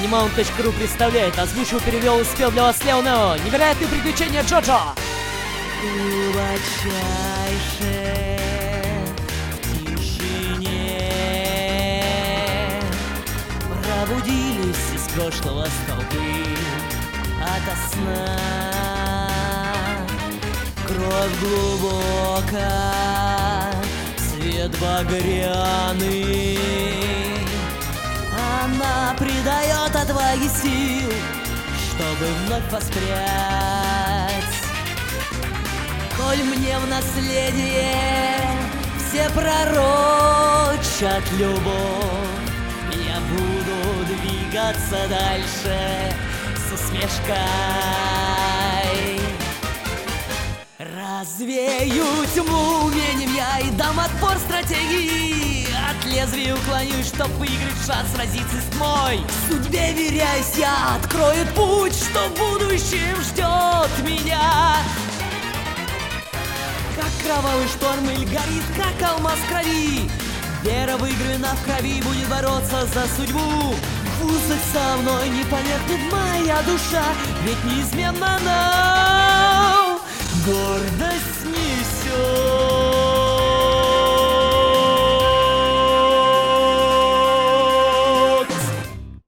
Animaun.ru представляет, озвучил, перевел и спел для вас Лео Нео. Невероятные приключения Джоджо. Глубочайше в тишине пробудились из прошлого столбы ото сна. Кровь глубоко, цвет багряный, она придает отваге сил, чтобы вновь воспрять. Коль мне в наследие все пророчат любовь, я буду двигаться дальше с усмешкой. Развею тьму умением я и дам отпор стратегии. От лезвия уклонюсь, чтоб выиграть шанс сразиться с тьмой. Судьбе верясь, я открою путь, что в будущем ждет меня. Как кровавый шторм или горит, как алмаз в крови. Вера выиграна в крови, будет бороться за судьбу. Пусть со мной не померкнет моя душа, ведь неизменно она гордость